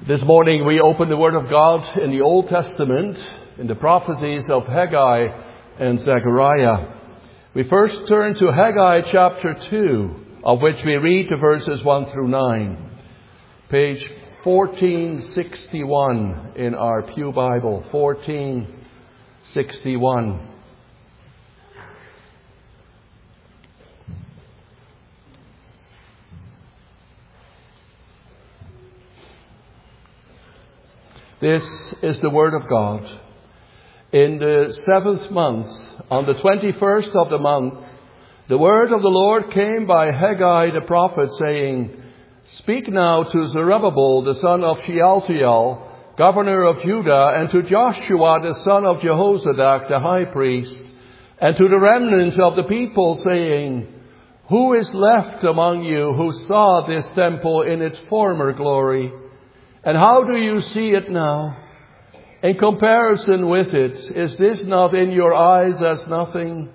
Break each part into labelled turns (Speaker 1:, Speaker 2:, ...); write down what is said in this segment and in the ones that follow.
Speaker 1: This morning we open the Word of God in the Old Testament, in the prophecies of Haggai and Zechariah. We first turn to Haggai chapter 2, of which we read the verses 1 through 9. Page 1461 in our Pew Bible, 1461. This is the word of God. In the 7th month, on the 21st of the month, the word of the Lord came by Haggai the prophet, saying, "Speak now to Zerubbabel the son of Shealtiel, governor of Judah, and to Joshua the son of Jehozadak the high priest, and to the remnant of the people, saying, Who is left among you who saw this temple in its former glory? And how do you see it now? In comparison with it, is this not in your eyes as nothing?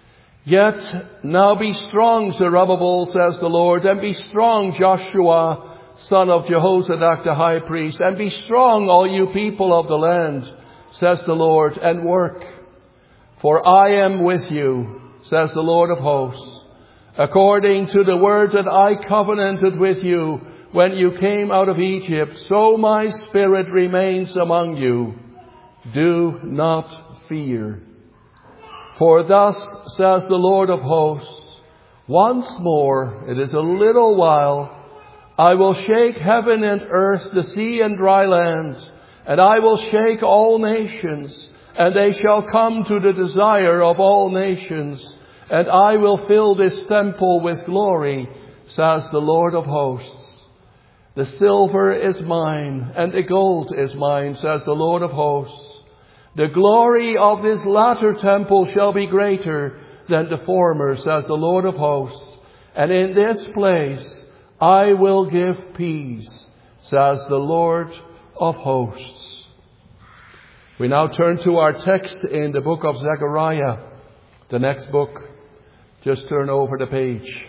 Speaker 1: Yet now be strong, Zerubbabel, says the Lord, and be strong, Joshua, son of Jehozadak the high priest, and be strong, all you people of the land, says the Lord, and work. For I am with you, says the Lord of hosts, according to the word that I covenanted with you when you came out of Egypt, so my spirit remains among you. Do not fear. For thus says the Lord of hosts, once more, it is a little while, I will shake heaven and earth, the sea and dry land, and I will shake all nations, and they shall come to the desire of all nations, and I will fill this temple with glory, says the Lord of hosts. The silver is mine, and the gold is mine, says the Lord of hosts. The glory of this latter temple shall be greater than the former, says the Lord of hosts. And in this place I will give peace, says the Lord of hosts. We now turn to our text in the book of Zechariah, the next book. Just turn over the page.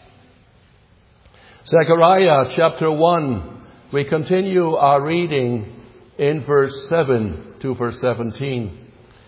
Speaker 1: Zechariah chapter 1, we continue our reading in verse 7 to verse 17.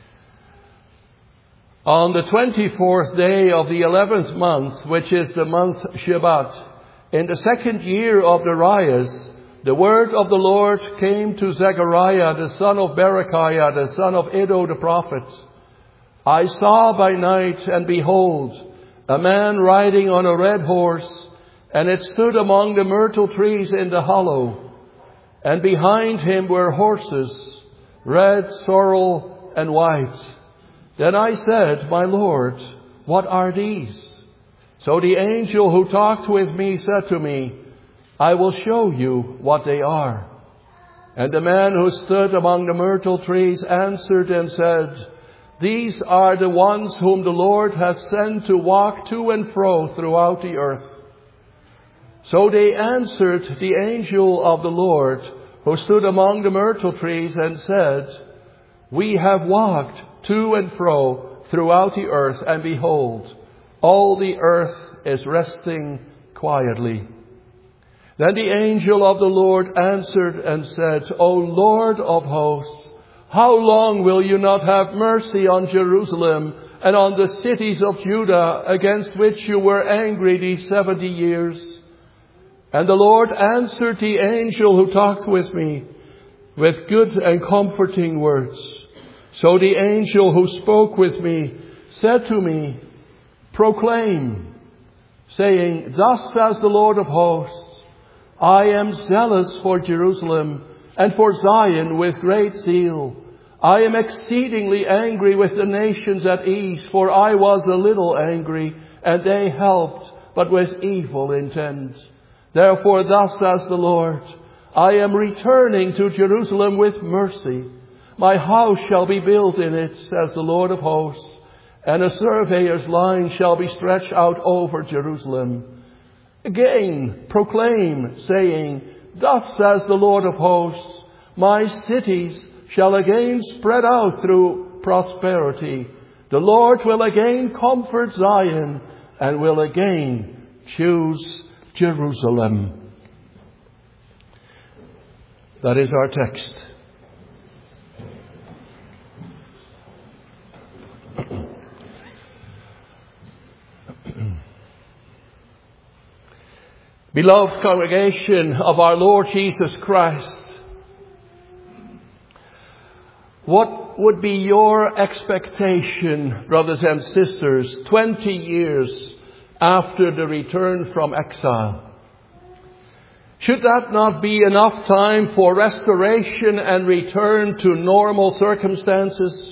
Speaker 1: On the 24th day of the 11th month, which is the month Shebat, in the second year of Darius, the word of the Lord came to Zechariah, the son of Berechiah, the son of Iddo the prophet. I saw by night, and behold, a man riding on a red horse, and it stood among the myrtle trees in the hollow. And behind him were horses, red, sorrel, and white. Then I said, My Lord, what are these? So the angel who talked with me said to me, I will show you what they are. And the man who stood among the myrtle trees answered and said, These are the ones whom the Lord has sent to walk to and fro throughout the earth. So they answered the angel of the Lord, who stood among the myrtle trees, and said, We have walked to and fro throughout the earth, and behold, all the earth is resting quietly. Then the angel of the Lord answered and said, O Lord of hosts, how long will you not have mercy on Jerusalem and on the cities of Judah, against which you were angry these 70 years? And the Lord answered the angel who talked with me with good and comforting words. So the angel who spoke with me said to me, Proclaim, saying, Thus says the Lord of hosts, I am zealous for Jerusalem and for Zion with great zeal. I am exceedingly angry with the nations at ease, for I was a little angry, and they helped, but with evil intent. Therefore thus says the Lord, I am returning to Jerusalem with mercy. My house shall be built in it, says the Lord of hosts, and a surveyor's line shall be stretched out over Jerusalem. Again proclaim, saying, Thus says the Lord of hosts, my cities shall again spread out through prosperity. The Lord will again comfort Zion, and will again choose Jerusalem. That is our text. Beloved congregation of our Lord Jesus Christ, what would be your expectation, brothers and sisters, 20 years after the return from exile? Should that not be enough time for restoration and return to normal circumstances?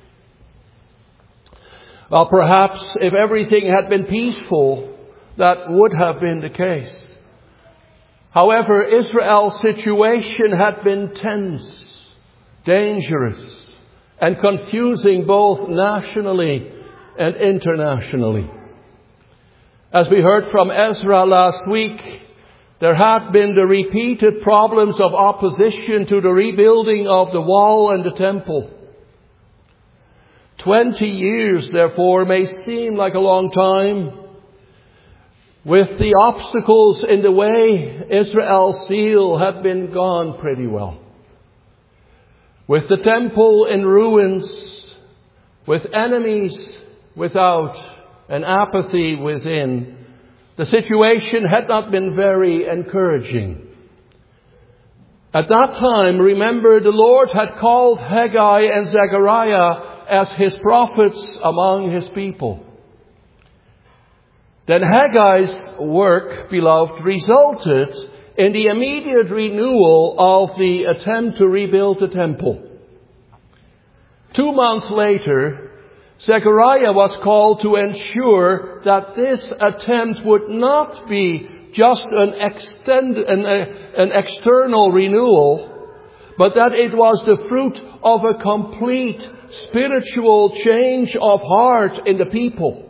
Speaker 1: Well, perhaps if everything had been peaceful, that would have been the case. However, Israel's situation had been tense, dangerous, and confusing both nationally and internationally. As we heard from Ezra last week, there had been the repeated problems of opposition to the rebuilding of the wall and the temple. 20 years, therefore, may seem like a long time. With the obstacles in the way, Israel's zeal had been gone pretty well. With the temple in ruins, with enemies without and apathy within, the situation had not been very encouraging. At that time, remember, the Lord had called Haggai and Zechariah as his prophets among his people. Then Haggai's work, beloved, resulted in the immediate renewal of the attempt to rebuild the temple. 2 months later, Zechariah was called to ensure that this attempt would not be just an external renewal, but that it was the fruit of a complete spiritual change of heart in the people.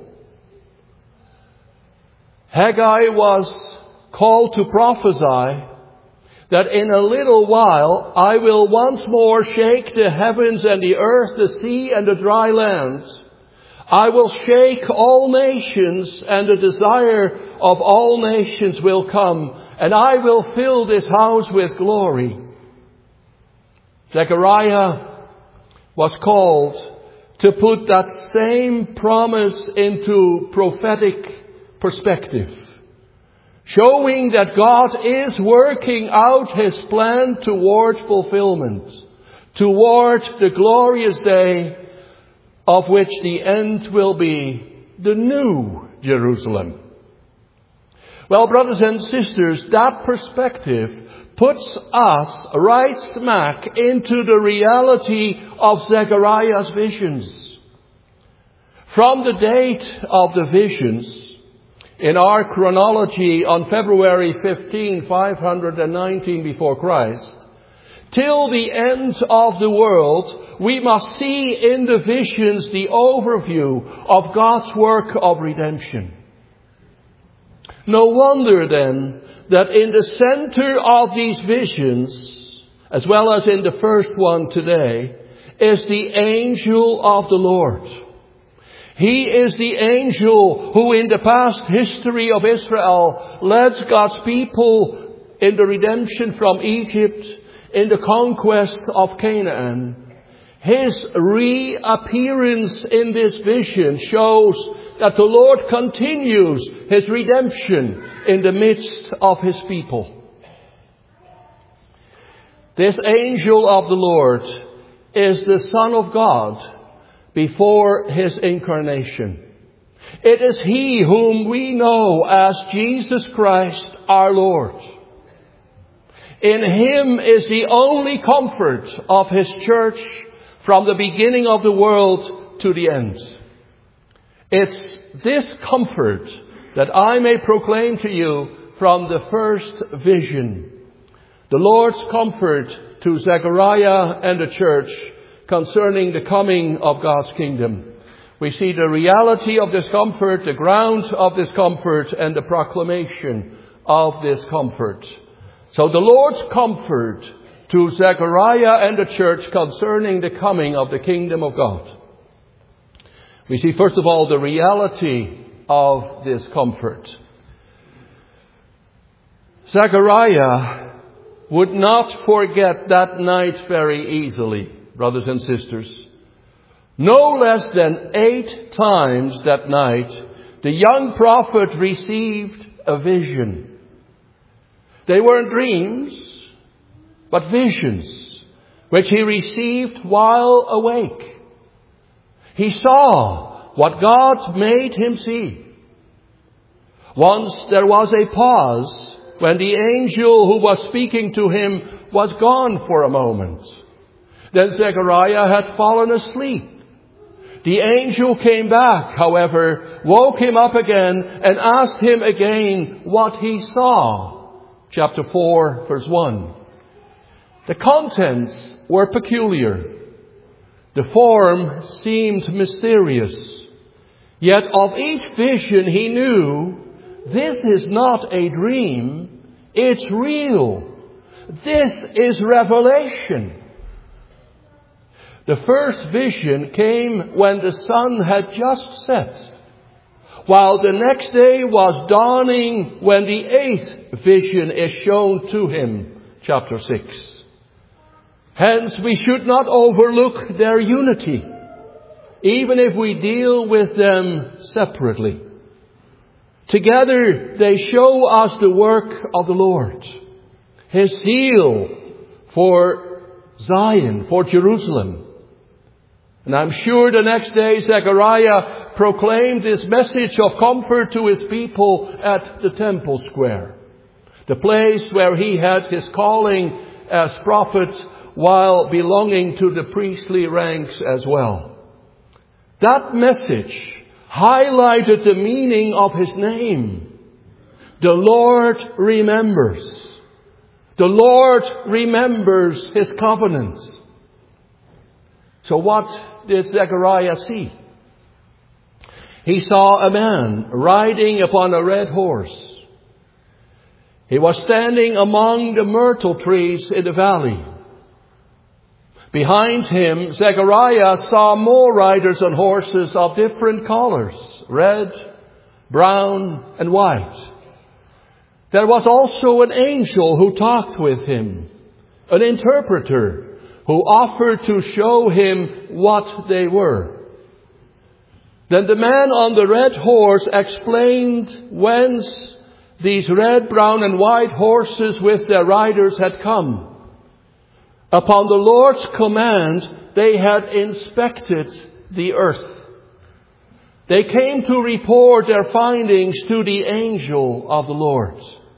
Speaker 1: Haggai was called to prophesy that in a little while I will once more shake the heavens and the earth, the sea and the dry land. I will shake all nations, and the desire of all nations will come, and I will fill this house with glory. Zechariah was called to put that same promise into prophetic perspective, showing that God is working out his plan toward fulfillment, toward the glorious day of which the end will be the new Jerusalem. Well, brothers and sisters, that perspective puts us right smack into the reality of Zechariah's visions. From the date of the visions, in our chronology on February 15, 519 before Christ, till the end of the world, we must see in the visions the overview of God's work of redemption. No wonder then that in the center of these visions, as well as in the first one today, is the angel of the Lord. He is the angel who in the past history of Israel led God's people in the redemption from Egypt, in the conquest of Canaan. His reappearance in this vision shows that the Lord continues his redemption in the midst of his people. This angel of the Lord is the Son of God before his incarnation. It is he whom we know as Jesus Christ our Lord. In him is the only comfort of his church from the beginning of the world to the end. It's this comfort that I may proclaim to you from the first vision. The Lord's comfort to Zechariah and the church concerning the coming of God's kingdom. We see the reality of this comfort, the ground of this comfort, and the proclamation of this comfort. So the Lord's comfort to Zechariah and the church concerning the coming of the kingdom of God. We see first of all the reality of this comfort. Zechariah would not forget that night very easily, brothers and sisters. No less than 8 times that night, the young prophet received a vision. They weren't dreams, but visions, which he received while awake. He saw what God made him see. Once there was a pause when the angel who was speaking to him was gone for a moment. Then Zechariah had fallen asleep. The angel came back, however, woke him up again and asked him again what he saw. Chapter 4, verse 1. The contents were peculiar. The form seemed mysterious. Yet of each vision he knew, this is not a dream, it's real. This is revelation. The first vision came when the sun had just set, while the next day was dawning when the 8th vision is shown to him. Chapter 6. Hence, we should not overlook their unity, even if we deal with them separately. Together, they show us the work of the Lord, His zeal for Zion, for Jerusalem. And I'm sure the next day Zechariah proclaimed this message of comfort to his people at the temple square, the place where he had his calling as prophet while belonging to the priestly ranks as well. That message highlighted the meaning of his name. The Lord remembers. The Lord remembers His covenants. So what did Zechariah see? He saw a man riding upon a red horse. He was standing among the myrtle trees in the valley. Behind him, Zechariah saw more riders on horses of different colors, red, brown, and white. There was also an angel who talked with him, an interpreter who offered to show him what they were. Then the man on the red horse explained whence these red, brown, and white horses with their riders had come. Upon the Lord's command, they had inspected the earth. They came to report their findings to the angel of the Lord.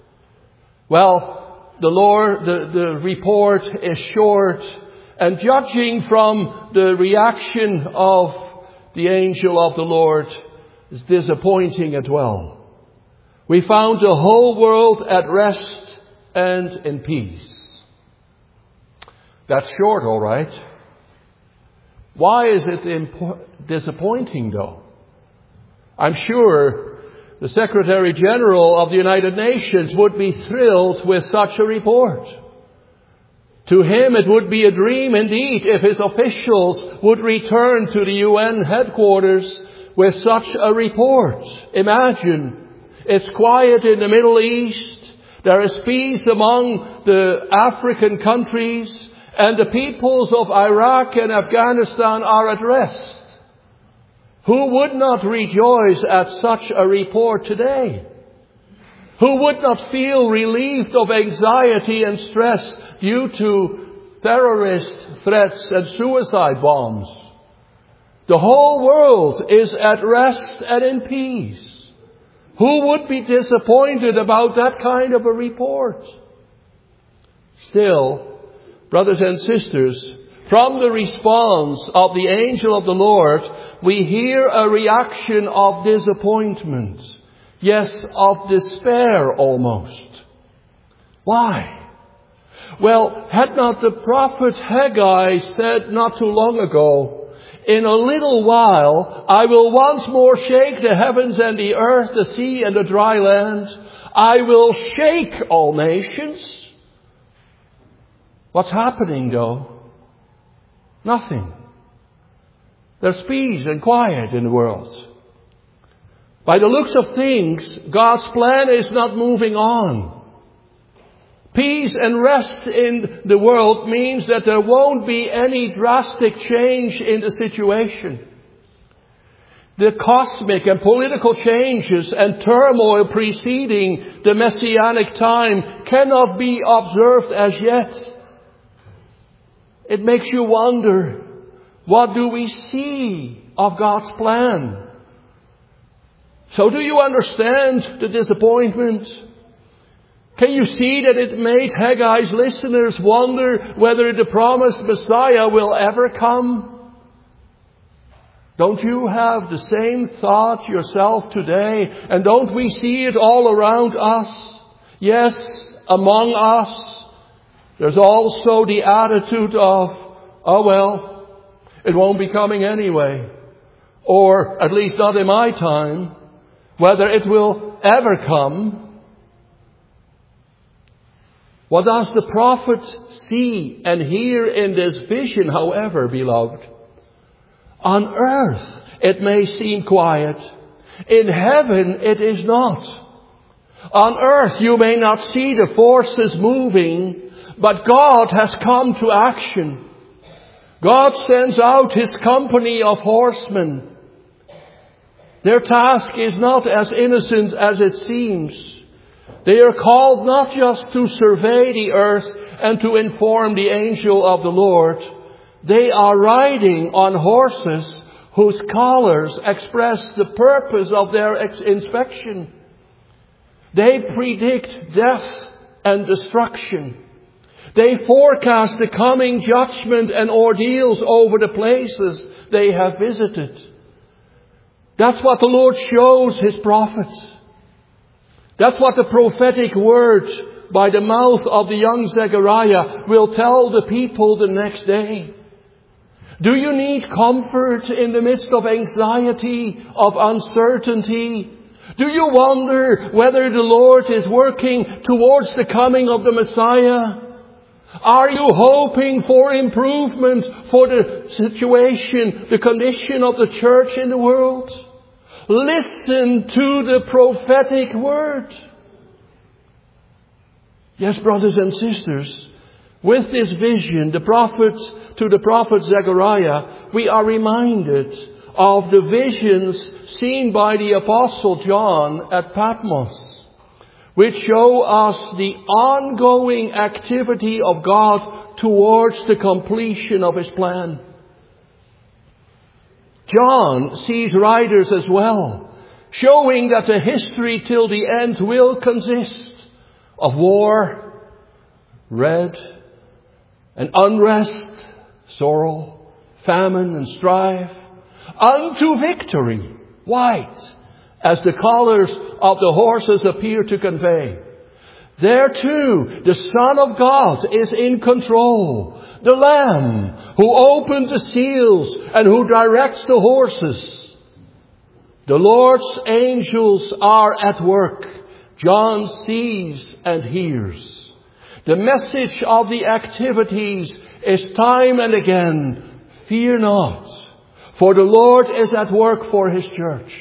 Speaker 1: Well, the report is short, and judging from the reaction of the angel of the Lord is disappointing as well. We found the whole world at rest and in peace. That's short, all right. Why is it disappointing, though? I'm sure the Secretary General of the United Nations would be thrilled with such a report. To him, it would be a dream indeed if his officials would return to the UN headquarters with such a report. Imagine, it's quiet in the Middle East, there is peace among the African countries, and the peoples of Iraq and Afghanistan are at rest. Who would not rejoice at such a report today? Who would not feel relieved of anxiety and stress due to terrorist threats and suicide bombs? The whole world is at rest and in peace. Who would be disappointed about that kind of a report? Still, brothers and sisters, from the response of the angel of the Lord, we hear a reaction of disappointment. Yes, of despair almost. Why? Well, had not the prophet Haggai said not too long ago, "In a little while I will once more shake the heavens and the earth, the sea and the dry land. I will shake all nations." What's happening though? Nothing. There's peace and quiet in the world. By the looks of things, God's plan is not moving on. Peace and rest in the world means that there won't be any drastic change in the situation. The cosmic and political changes and turmoil preceding the Messianic time cannot be observed as yet. It makes you wonder, what do we see of God's plan? So do you understand the disappointment? Can you see that it made Haggai's listeners wonder whether the promised Messiah will ever come? Don't you have the same thought yourself today? And don't we see it all around us? Yes, among us. There's also the attitude of, oh well, it won't be coming anyway. Or at least not in my time. Whether it will ever come. What does the prophet see and hear in this vision, however, beloved? On earth it may seem quiet. In heaven it is not. On earth you may not see the forces moving, but God has come to action. God sends out His company of horsemen. Their task is not as innocent as it seems. They are called not just to survey the earth and to inform the angel of the Lord. They are riding on horses whose collars express the purpose of their inspection. They predict death and destruction. They forecast the coming judgment and ordeals over the places they have visited. That's what the Lord shows His prophets. That's what the prophetic word by the mouth of the young Zechariah will tell the people the next day. Do you need comfort in the midst of anxiety, of uncertainty? Do you wonder whether the Lord is working towards the coming of the Messiah? Are you hoping for improvement for the situation, the condition of the church in the world? Listen to the prophetic word. Yes, brothers and sisters, with this vision, to the prophet Zechariah, we are reminded of the visions seen by the Apostle John at Patmos, which show us the ongoing activity of God towards the completion of His plan. John sees riders as well, showing that the history till the end will consist of war, red, and unrest, sorrow, famine, and strife, unto victory, white, as the collars of the horses appear to convey. There too, the Son of God is in control. The Lamb who opened the seals and who directs the horses. The Lord's angels are at work. John sees and hears. The message of the activities is time and again, fear not, for the Lord is at work for His church.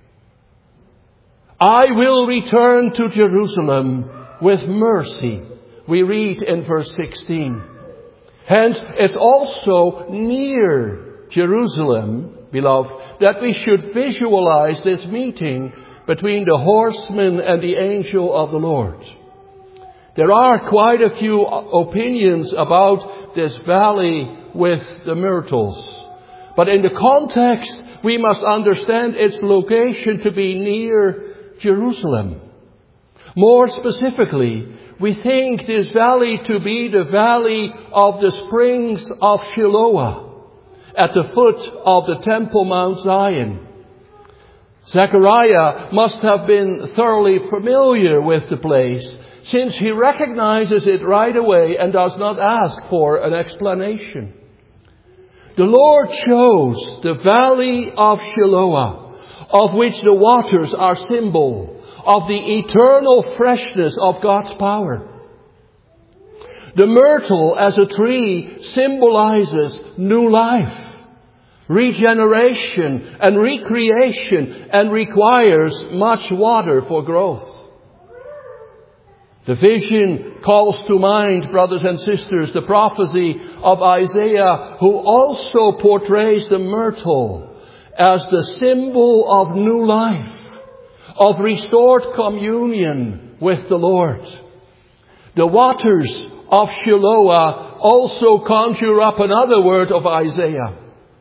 Speaker 1: I will return to Jerusalem with mercy, we read in verse 16. Hence, it's also near Jerusalem, beloved, that we should visualize this meeting between the horsemen and the angel of the Lord. There are quite a few opinions about this valley with the myrtles. But in the context, we must understand its location to be near Jerusalem. More specifically, we think this valley to be the valley of the springs of Shiloah, at the foot of the Temple Mount Zion. Zechariah must have been thoroughly familiar with the place, since he recognizes it right away and does not ask for an explanation. The Lord chose the valley of Shiloah, of which the waters are symbol of the eternal freshness of God's power. The myrtle as a tree symbolizes new life, regeneration and recreation, and requires much water for growth. The vision calls to mind, brothers and sisters, the prophecy of Isaiah, who also portrays the myrtle as the symbol of new life, of restored communion with the Lord. The waters of Shiloah also conjure up another word of Isaiah.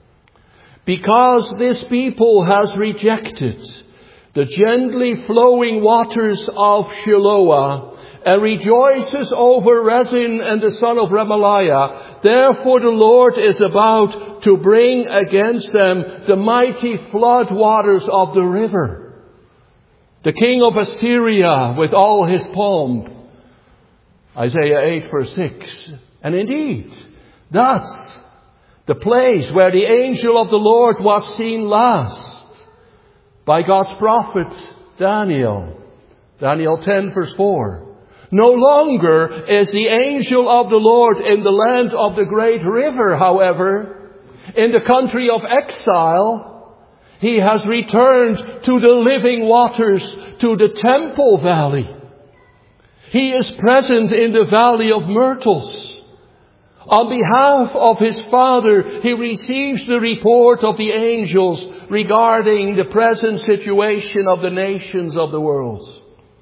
Speaker 1: Because this people has rejected the gently flowing waters of Shiloah and rejoices over Rezin and the son of Remaliah, therefore the Lord is about to bring against them the mighty flood waters of the river. The king of Assyria with all his pomp. Isaiah 8 verse 6. And indeed, that's the place where the angel of the Lord was seen last by God's prophet Daniel. Daniel 10 verse 4. No longer is the angel of the Lord in the land of the great river, however. In the country of exile, he has returned to the living waters, to the Temple Valley. He is present in the Valley of Myrtles. On behalf of his Father, he receives the report of the angels regarding the present situation of the nations of the world.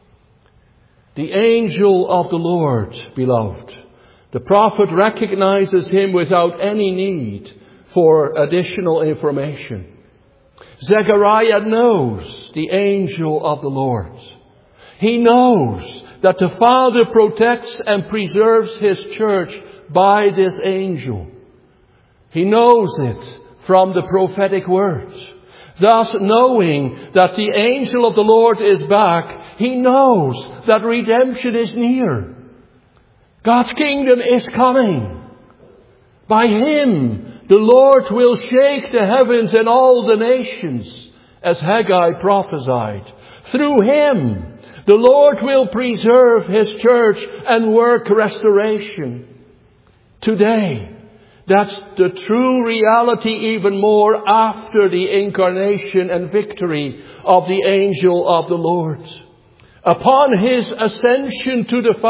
Speaker 1: The angel of the Lord, beloved. The prophet recognizes him without any need for additional information. Zechariah knows the angel of the Lord. He knows that the Father protects and preserves his church by this angel. He knows it from the prophetic words. Thus, knowing that the angel of the Lord is back, he knows that redemption is near. God's kingdom is coming. By him, the Lord will shake the heavens and all the nations, as Haggai prophesied. Through him, the Lord will preserve his church and work restoration. Today, that's the true reality even more after the incarnation and victory of the angel of the Lord. Upon his ascension to the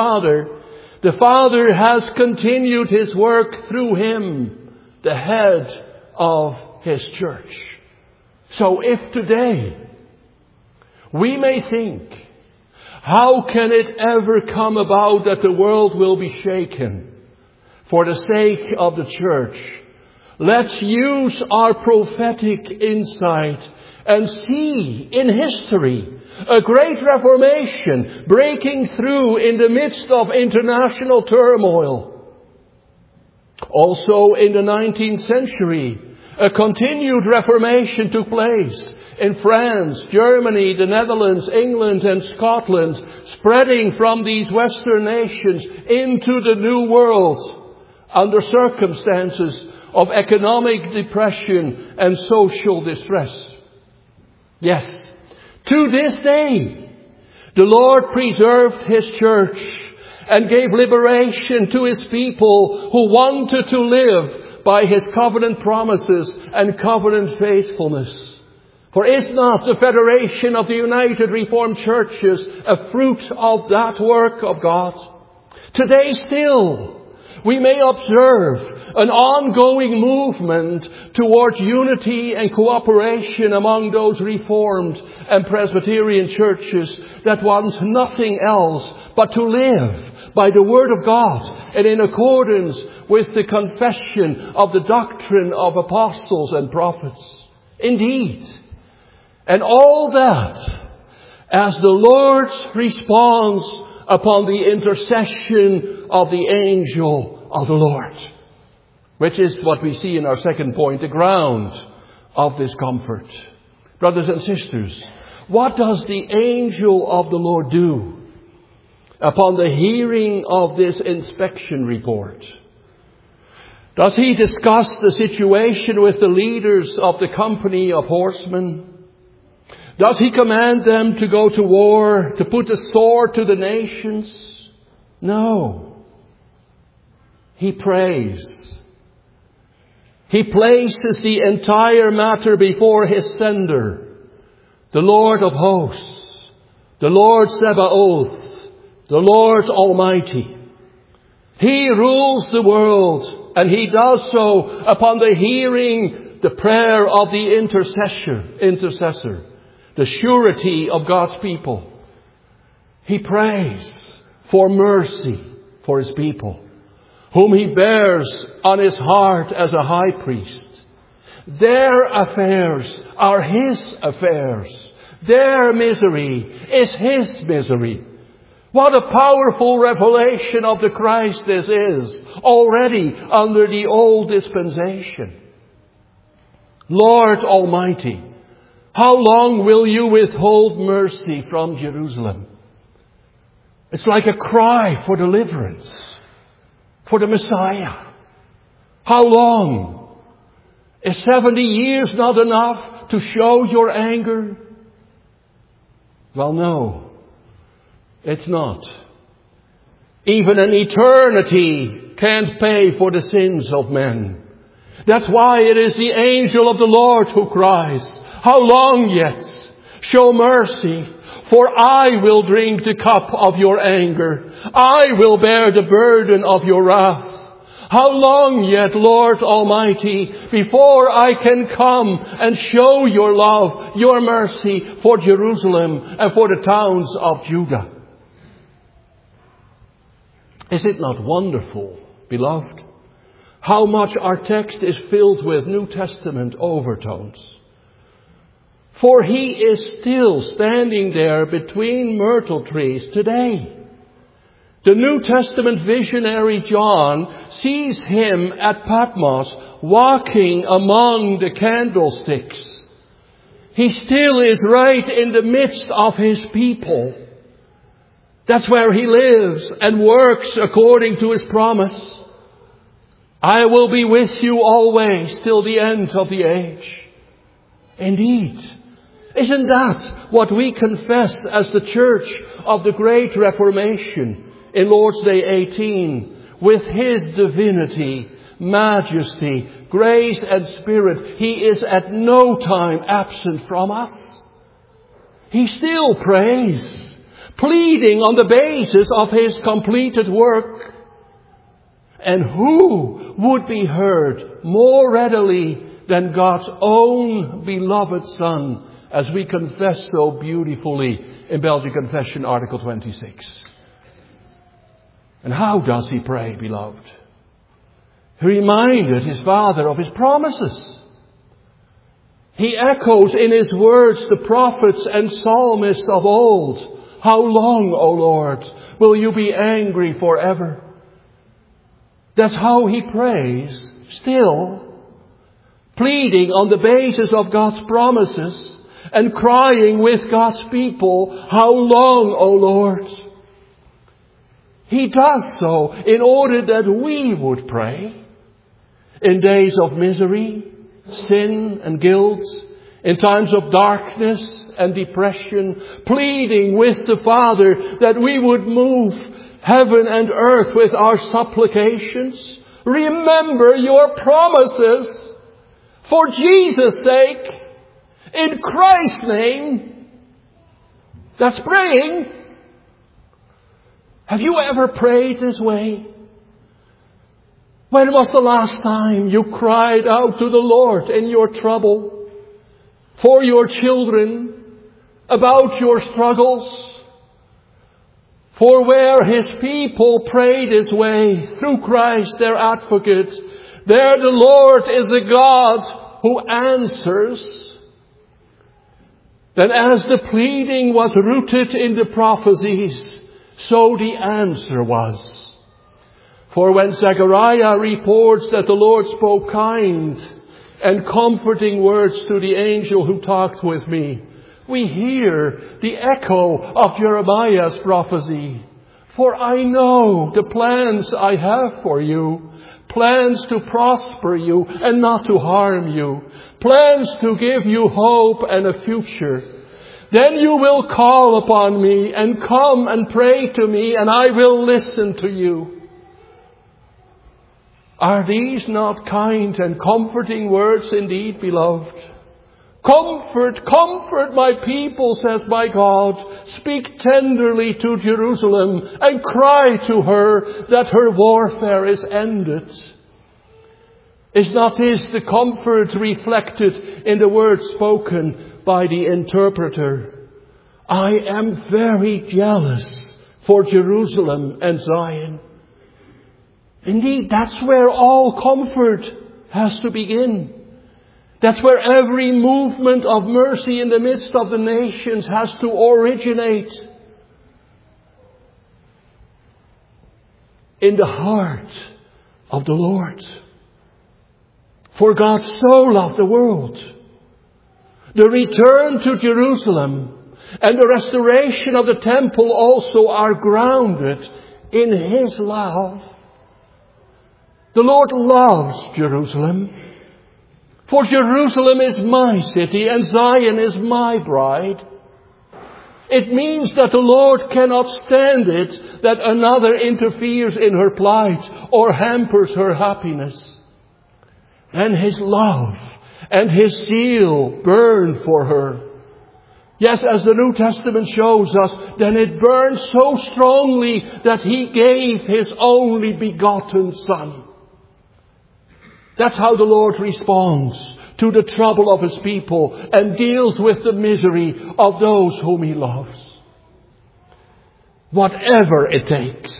Speaker 1: Father has continued his work through him, the head of his church. So if today we may think, how can it ever come about that the world will be shaken for the sake of the church? Let's use our prophetic insight and see in history a great reformation breaking through in the midst of international turmoil. Also in the 19th century, a continued reformation took place in France, Germany, the Netherlands, England and Scotland, spreading from these Western nations into the New World under circumstances of economic depression and social distress. Yes, to this day, the Lord preserved his church and gave liberation to his people who wanted to live by his covenant promises and covenant faithfulness. For is not the Federation of the United Reformed Churches a fruit of that work of God? Today still, we may observe an ongoing movement towards unity and cooperation among those Reformed and Presbyterian churches that want nothing else but to live by the Word of God and in accordance with the confession of the doctrine of apostles and prophets. Indeed, and all that as the Lord's response upon the intercession of the angel of the Lord. Which is what we see in our second point, the ground of this comfort. Brothers and sisters, what does the angel of the Lord do upon the hearing of this inspection report? Does he discuss the situation with the leaders of the company of horsemen? Does he command them to go to war, to put a sword to the nations? No. He prays. He places the entire matter before his sender, the Lord of hosts, the Lord Sabaoth, the Lord Almighty. He rules the world, and He does so upon the hearing the prayer of the intercessor, the surety of God's people. He prays for mercy for His people, whom He bears on His heart as a high priest. Their affairs are His affairs. Their misery is His misery. What a powerful revelation of the Christ this is, already under the old dispensation. Lord Almighty, how long will you withhold mercy from Jerusalem? It's like a cry for deliverance, for the Messiah. How long? Is 70 years not enough to show your anger? Well, no, it's not. Even an eternity can't pay for the sins of men. That's why it is the angel of the Lord who cries, how long yet? Show mercy, for I will drink the cup of your anger. I will bear the burden of your wrath. How long yet, Lord Almighty, before I can come and show your love, your mercy for Jerusalem and for the towns of Judah? Is it not wonderful, beloved, how much our text is filled with New Testament overtones? For He is still standing there between myrtle trees today. The New Testament visionary John sees Him at Patmos walking among the candlesticks. He still is right in the midst of His people. That's where He lives and works according to His promise. I will be with you always till the end of the age. Indeed, isn't that what we confess as the Church of the Great Reformation in Lord's Day 18? With His divinity, majesty, grace and spirit, He is at no time absent from us. He still prays, pleading on the basis of His completed work. And who would be heard more readily than God's own beloved Son, as we confess so beautifully in Belgian Confession, Article 26. And how does He pray, beloved? He reminded His Father of His promises. He echoes in His words the prophets and psalmists of old. How long, O Lord, will you be angry forever? That's how He prays, still, pleading on the basis of God's promises and crying with God's people, how long, O Lord? He does so in order that we would pray in days of misery, sin and guilt, in times of darkness and depression, pleading with the Father that we would move heaven and earth with our supplications. Remember your promises for Jesus' sake, in Christ's name. That's praying. Have you ever prayed this way? When was the last time you cried out to the Lord in your trouble, for your children, about your struggles? For where His people pray this way, through Christ their advocate, there the Lord is a God who answers. Then as the pleading was rooted in the prophecies, so the answer was. For when Zechariah reports that the Lord spoke kind and comforting words to the angel who talked with me, we hear the echo of Jeremiah's prophecy. For I know the plans I have for you, plans to prosper you and not to harm you, plans to give you hope and a future. Then you will call upon me and come and pray to me, and I will listen to you. Are these not kind and comforting words indeed, beloved? Comfort, comfort my people, says my God. Speak tenderly to Jerusalem and cry to her that her warfare is ended. Is not this the comfort reflected in the words spoken by the interpreter? I am very jealous for Jerusalem and Zion. Indeed, that's where all comfort has to begin. That's where every movement of mercy in the midst of the nations has to originate. In the heart of the Lord. For God so loved the world. The return to Jerusalem and the restoration of the temple also are grounded in His love. The Lord loves Jerusalem. For Jerusalem is my city and Zion is my bride. It means that the Lord cannot stand it that another interferes in her plight or hampers her happiness. And His love and His zeal burn for her. Yes, as the New Testament shows us, then it burns so strongly that He gave His only begotten Son. That's how the Lord responds to the trouble of His people and deals with the misery of those whom He loves. Whatever it takes.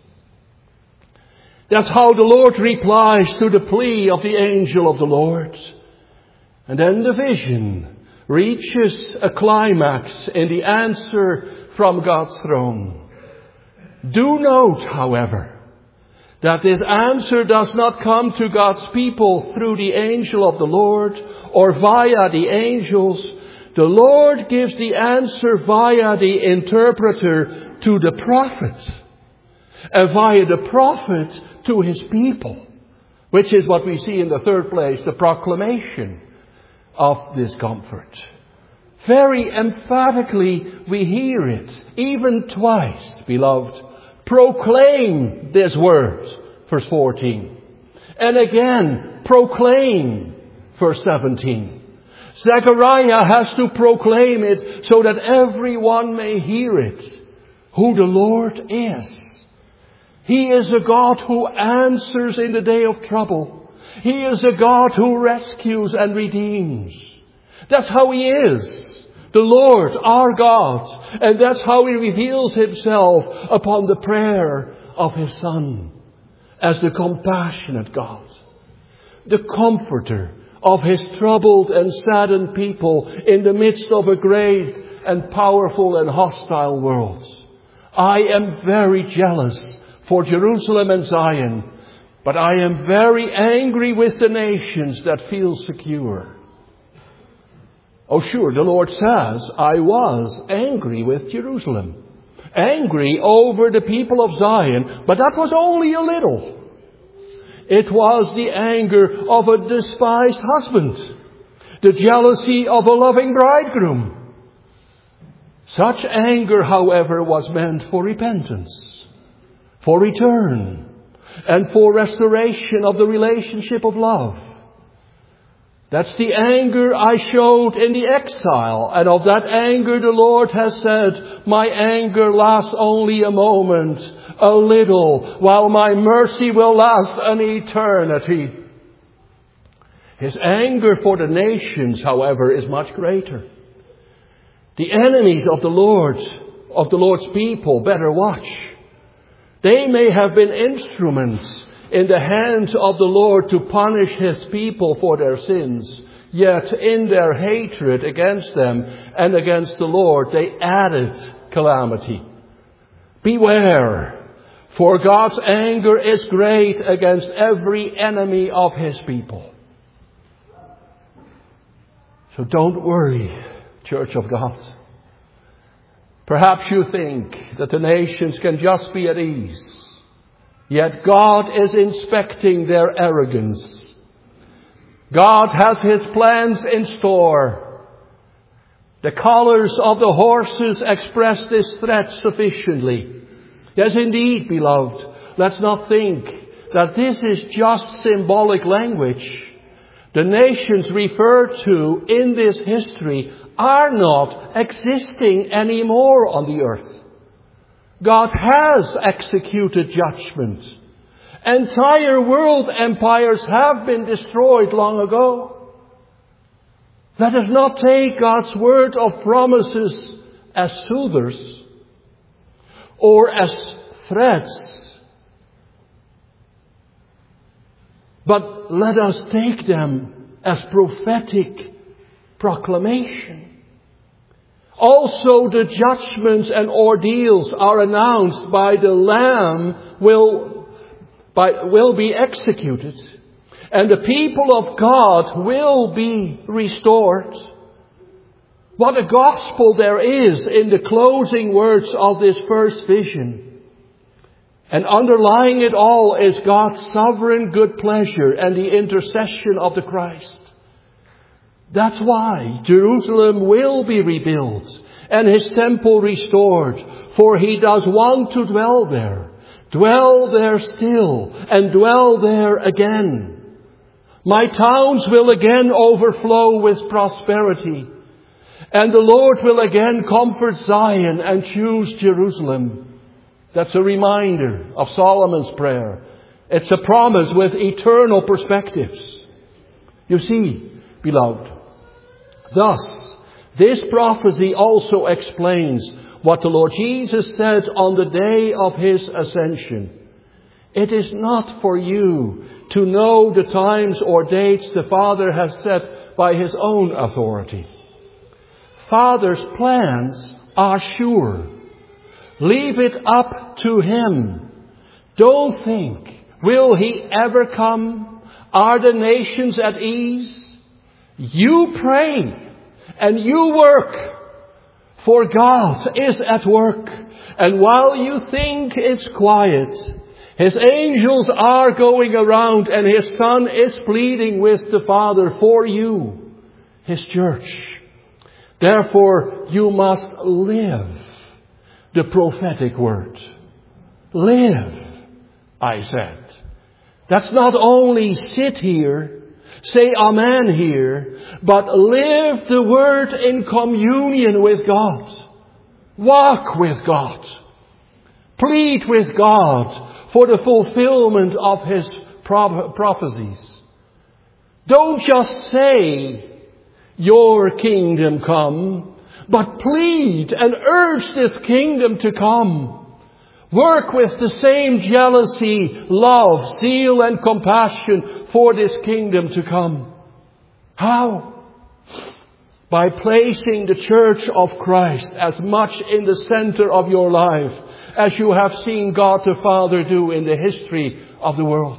Speaker 1: That's how the Lord replies to the plea of the angel of the Lord. And then the vision reaches a climax in the answer from God's throne. Do note, however, that this answer does not come to God's people through the angel of the Lord or via the angels. The Lord gives the answer via the interpreter to the prophet. And via the prophet to His people. Which is what we see in the third place, the proclamation of this comfort. Very emphatically we hear it, even twice, beloved. Proclaim this word, verse 14. And again, proclaim, verse 17. Zechariah has to proclaim it so that everyone may hear it, who the Lord is. He is a God who answers in the day of trouble. He is a God who rescues and redeems. That's how He is. The Lord, our God. And that's how He reveals Himself upon the prayer of His Son. As the compassionate God. The comforter of His troubled and saddened people in the midst of a great and powerful and hostile world. I am very jealous for Jerusalem and Zion. But I am very angry with the nations that feel secure. Oh sure, the Lord says, I was angry with Jerusalem. Angry over the people of Zion, but that was only a little. It was the anger of a despised husband. The jealousy of a loving bridegroom. Such anger, however, was meant for repentance, for return, and for restoration of the relationship of love. That's the anger I showed in the exile. And of that anger the Lord has said, my anger lasts only a moment, a little, while my mercy will last an eternity. His anger for the nations, however, is much greater. The enemies of the Lord's people, better watch. They may have been instruments in the hands of the Lord to punish His people for their sins. Yet in their hatred against them and against the Lord, they added calamity. Beware, for God's anger is great against every enemy of His people. So don't worry, Church of God. Perhaps you think that the nations can just be at ease. Yet God is inspecting their arrogance. God has His plans in store. The collars of the horses express this threat sufficiently. Yes, indeed, beloved, let's not think that this is just symbolic language. The nations referred to in this history are not existing anymore on the earth. God has executed judgment. Entire world empires have been destroyed long ago. Let us not take God's word of promises as soothers or as threats, but let us take them as prophetic proclamation. Also, the judgments and ordeals are announced by the Lamb will be executed, and the people of God will be restored. What a gospel there is in the closing words of this first vision. And underlying it all is God's sovereign good pleasure and the intercession of the Christ. That's why Jerusalem will be rebuilt and His temple restored, for He does want to dwell there still, and dwell there again. My towns will again overflow with prosperity, and the Lord will again comfort Zion and choose Jerusalem. That's a reminder of Solomon's prayer. It's a promise with eternal perspectives. You see, beloved, thus, this prophecy also explains what the Lord Jesus said on the day of His ascension. It is not for you to know the times or dates the Father has set by His own authority. Father's plans are sure. Leave it up to Him. Don't think, will He ever come? Are the nations at ease? You pray and you work, for God is at work. And while you think it's quiet, His angels are going around and His Son is pleading with the Father for you, His church. Therefore, you must live the prophetic word. Live, I said. That's not only sit here, say amen here, but live the word in communion with God. Walk with God. Plead with God for the fulfillment of His prophecies. Don't just say, your kingdom come, but plead and urge this kingdom to come. Work with the same jealousy, love, zeal and compassion for this kingdom to come. How? By placing the church of Christ as much in the center of your life as you have seen God the Father do in the history of the world.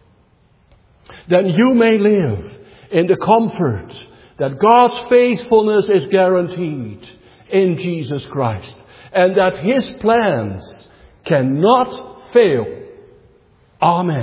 Speaker 1: Then you may live in the comfort that God's faithfulness is guaranteed in Jesus Christ, and that His plans cannot fail. Amen.